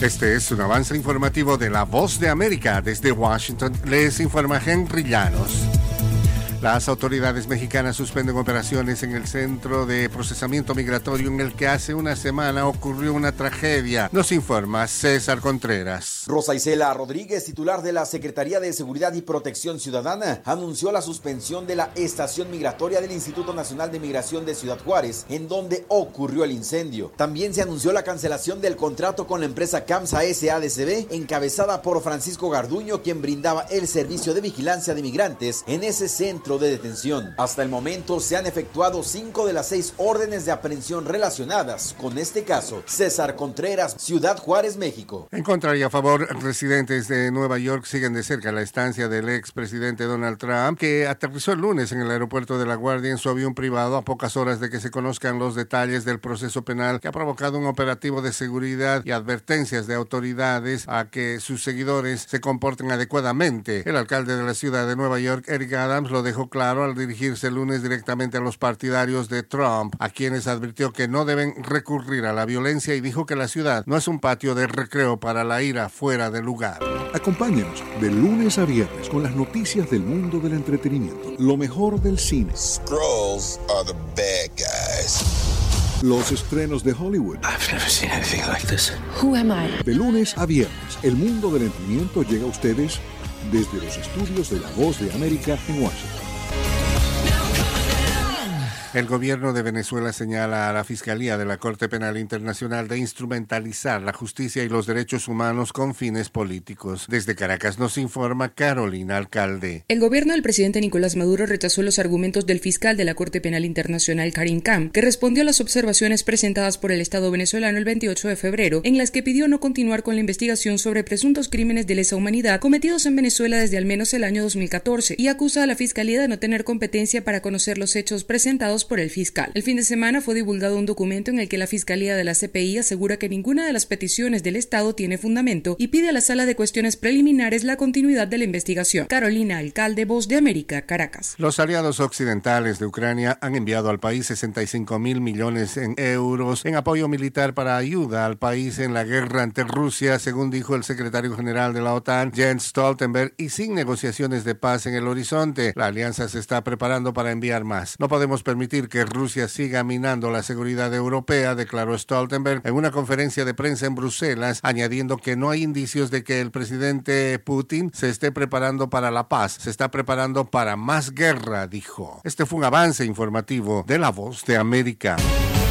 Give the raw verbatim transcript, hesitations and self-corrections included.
Este es un avance informativo de La Voz de América. Desde Washington les informa Henry Llanos. Las autoridades mexicanas suspenden operaciones en el centro de procesamiento migratorio en el que hace una semana ocurrió una tragedia. Nos informa César Contreras. Rosa Isela Rodríguez, titular de la Secretaría de Seguridad y Protección Ciudadana, anunció la suspensión de la estación migratoria del Instituto Nacional de Migración de Ciudad Juárez, en donde ocurrió el incendio. También se anunció la cancelación del contrato con la empresa CAMSA S A D C B, encabezada por Francisco Garduño, quien brindaba el servicio de vigilancia de migrantes en ese centro de detención. Hasta el momento se han efectuado cinco de las seis órdenes de aprehensión relacionadas con este caso. César Contreras, Ciudad Juárez, México. En contra y a favor, residentes de Nueva York siguen de cerca la estancia del expresidente Donald Trump, que aterrizó el lunes en el aeropuerto de La Guardia en su avión privado a pocas horas de que se conozcan los detalles del proceso penal que ha provocado un operativo de seguridad y advertencias de autoridades a que sus seguidores se comporten adecuadamente. El alcalde de la ciudad de Nueva York, Eric Adams, lo dejó claro al dirigirse el lunes directamente a los partidarios de Trump, a quienes advirtió que no deben recurrir a la violencia y dijo que la ciudad no es un patio de recreo para la ira fuera de lugar. Acompáñanos de lunes a viernes con las noticias del mundo del entretenimiento, lo mejor del cine. Skrulls are the bad guys. Los estrenos de Hollywood. I've never seen anything like this. Who am I? De lunes a viernes, el mundo del entretenimiento llega a ustedes desde los estudios de La Voz de América en Washington. El gobierno de Venezuela señala a la Fiscalía de la Corte Penal Internacional de instrumentalizar la justicia y los derechos humanos con fines políticos. Desde Caracas nos informa Carolina Alcalde. El gobierno del presidente Nicolás Maduro rechazó los argumentos del fiscal de la Corte Penal Internacional, Karim Khan, que respondió a las observaciones presentadas por el Estado venezolano el veintiocho de febrero, en las que pidió no continuar con la investigación sobre presuntos crímenes de lesa humanidad cometidos en Venezuela desde al menos el año dos mil catorce, y acusa a la Fiscalía de no tener competencia para conocer los hechos presentados por el fiscal. El fin de semana fue divulgado un documento en el que la Fiscalía de la C P I asegura que ninguna de las peticiones del Estado tiene fundamento y pide a la Sala de Cuestiones Preliminares la continuidad de la investigación. Carolina Alcalde, Voz de América, Caracas. Los aliados occidentales de Ucrania han enviado al país sesenta y cinco mil millones en euros en apoyo militar para ayuda al país en la guerra ante Rusia, según dijo el secretario general de la OTAN, Jens Stoltenberg, y sin negociaciones de paz en el horizonte. La alianza se está preparando para enviar más. No podemos permitir que Rusia siga minando la seguridad europea, declaró Stoltenberg en una conferencia de prensa en Bruselas, añadiendo que no hay indicios de que el presidente Putin se esté preparando para la paz, se está preparando para más guerra, dijo. Este fue un avance informativo de La Voz de América.